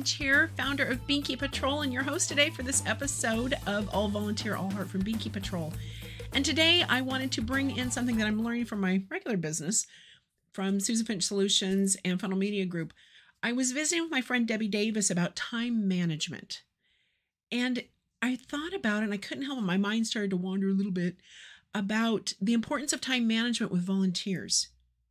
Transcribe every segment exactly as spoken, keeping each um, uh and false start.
Lynch here, founder of Binky Patrol, and your host today for this episode of All Volunteer, All Heart from Binky Patrol. And today I wanted to bring in something that I'm learning from my regular business, from Susan Finch Solutions and Funnel Media Group. I was visiting with my friend Debbie Davis about time management. And I thought about it, and I couldn't help it. My mind started to wander a little bit about the importance of time management with volunteers.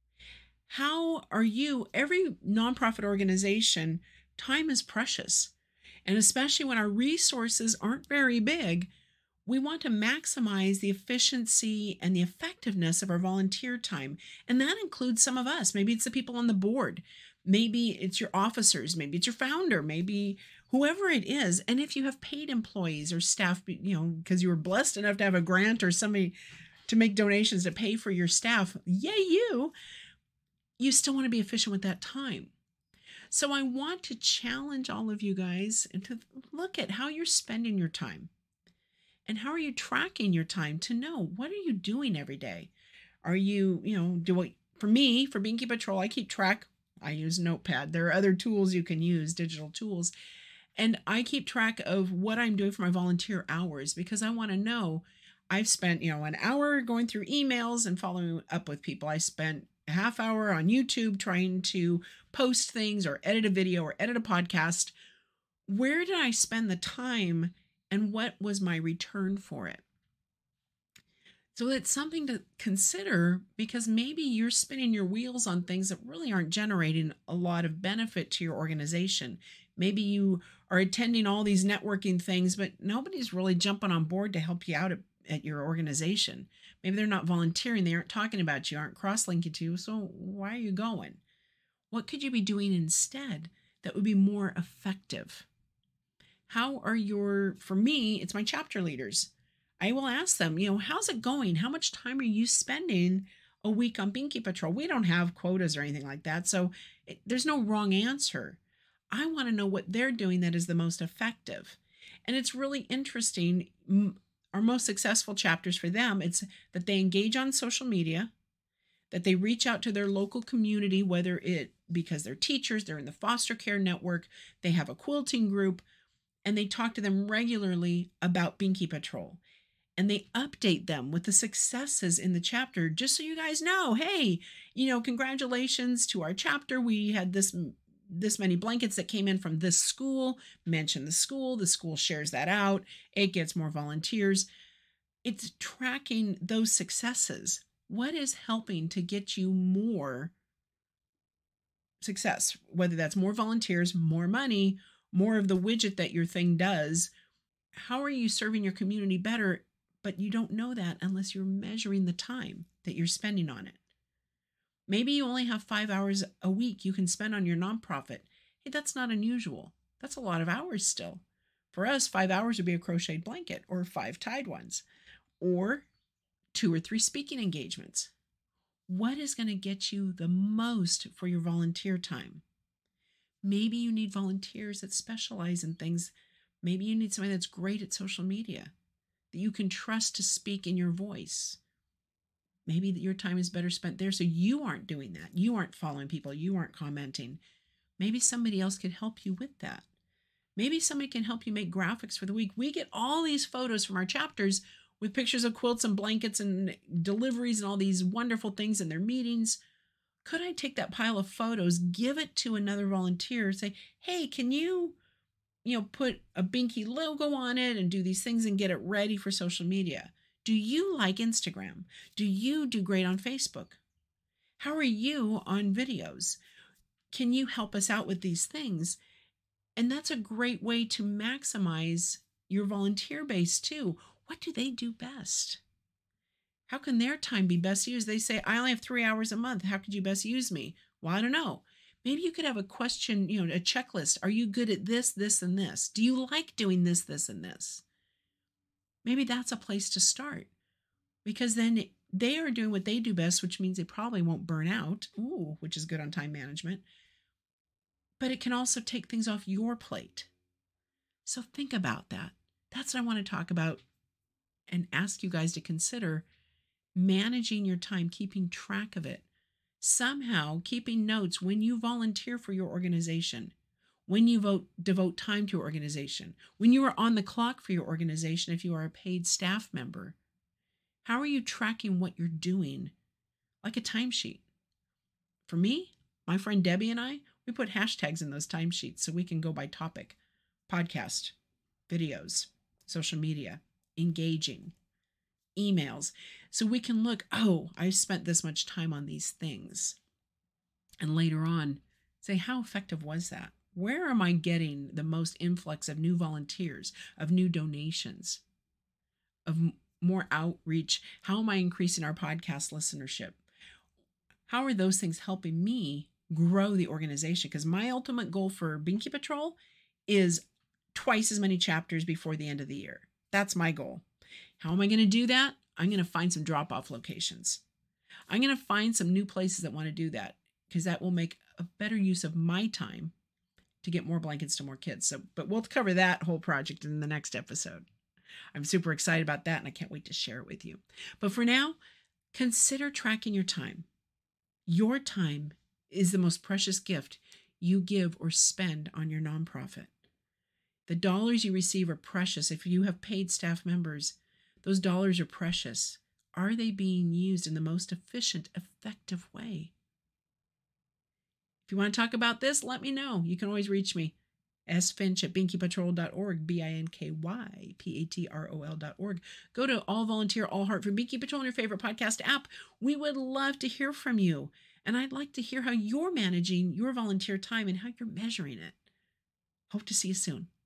How are you, every nonprofit organization, time is precious. And especially when our resources aren't very big, we want to maximize the efficiency and the effectiveness of our volunteer time. And that includes some of us. Maybe it's the people on the board. Maybe it's your officers. Maybe it's your founder. Maybe whoever it is. And if you have paid employees or staff, you know, because you were blessed enough to have a grant or somebody to make donations to pay for your staff, yay you, you still want to be efficient with that time. So I want to challenge all of you guys and to look at how you're spending your time. And how are you tracking your time to know what are you doing every day? Are you, you know, do I, for me, for Binky Patrol, I keep track. I use Notepad. There are other tools you can use, digital tools. And I keep track of what I'm doing for my volunteer hours because I want to know I've spent, you know, an hour going through emails and following up with people. I spent a half hour on YouTube trying to post things or edit a video or edit a podcast. Where did I spend the time and what was my return for it? So it's something to consider because maybe you're spinning your wheels on things that really aren't generating a lot of benefit to your organization. Maybe you are attending all these networking things, but nobody's really jumping on board to help you out at, at your organization. Maybe they're not volunteering. They aren't talking about you, aren't cross-linking to you. So why are you going? What could you be doing instead that would be more effective? How are your, for me, it's my chapter leaders. I will ask them, you know, how's it going? How much time are you spending a week on Binky Patrol? We don't have quotas or anything like that. So it, there's no wrong answer. I want to know what they're doing that is the most effective. And it's really interesting. Our most successful chapters for them, it's that they engage on social media, that they reach out to their local community, whether it because they're teachers, they're in the foster care network, they have a quilting group, and they talk to them regularly about Binky Patrol. And they update them with the successes in the chapter, just so you guys know, hey, you know, congratulations to our chapter. We had this this many blankets that came in from this school. Mention the school. The school shares that out. It gets more volunteers. It's tracking those successes. What is helping to get you more success? Whether that's more volunteers, more money, more of the widget that your thing does. How are you serving your community better? But you don't know that unless you're measuring the time that you're spending on it. Maybe you only have five hours a week you can spend on your nonprofit. Hey, that's not unusual. That's a lot of hours still. For us, five hours would be a crocheted blanket or five tied ones or two or three speaking engagements. What is going to get you the most for your volunteer time? Maybe you need volunteers that specialize in things. Maybe you need somebody that's great at social media, that you can trust to speak in your voice. Maybe that your time is better spent there so you aren't doing that. You aren't following people. You aren't commenting. Maybe somebody else can help you with that. Maybe somebody can help you make graphics for the week. We get all these photos from our chapters with pictures of quilts and blankets and deliveries and all these wonderful things in their meetings. Could I take that pile of photos, give it to another volunteer, say, hey, can you, you know, put a Binky logo on it and do these things and get it ready for social media? Do you like Instagram? Do you do great on Facebook? How are you on videos? Can you help us out with these things? And that's a great way to maximize your volunteer base too. What do they do best? How can their time be best used? They say, I only have three hours a month. How could you best use me? Well, I don't know. Maybe you could have a question, you know, a checklist. Are you good at this, this, and this? Do you like doing this, this, and this? Maybe that's a place to start because then they are doing what they do best, which means they probably won't burn out, ooh, which is good on time management. But it can also take things off your plate. So think about that. That's what I want to talk about and ask you guys to consider managing your time, keeping track of it. Somehow keeping notes when you volunteer for your organization. when you vote, devote time to your organization, when you are on the clock for your organization, if you are a paid staff member, how are you tracking what you're doing? Like a timesheet. For me, my friend Debbie and I, we put hashtags in those timesheets so we can go by topic, podcast, videos, social media, engaging, emails. So we can look, oh, I spent this much time on these things. And later on, say, how effective was that? Where am I getting the most influx of new volunteers, of new donations, of more outreach? How am I increasing our podcast listenership? How are those things helping me grow the organization? Because my ultimate goal for Binky Patrol is twice as many chapters before the end of the year. That's my goal. How am I going to do that? I'm going to find some drop-off locations. I'm going to find some new places that want to do that, because that will make a better use of my time to get more blankets to more kids. So, but we'll cover that whole project in the next episode. I'm super excited about that, and I can't wait to share it with you. But for now, consider tracking your time. Your time is the most precious gift you give or spend on your nonprofit. The dollars you receive are precious. If you have paid staff members, those dollars are precious. Are they being used in the most efficient, effective way? If you want to talk about this, let me know. You can always reach me, sfinch at binky patrol dot org, B I N K Y P A T R O L dot org. Go to All Volunteer, All Heart from Binky Patrol on your favorite podcast app. We would love to hear from you. And I'd like to hear how you're managing your volunteer time and how you're measuring it. Hope to see you soon.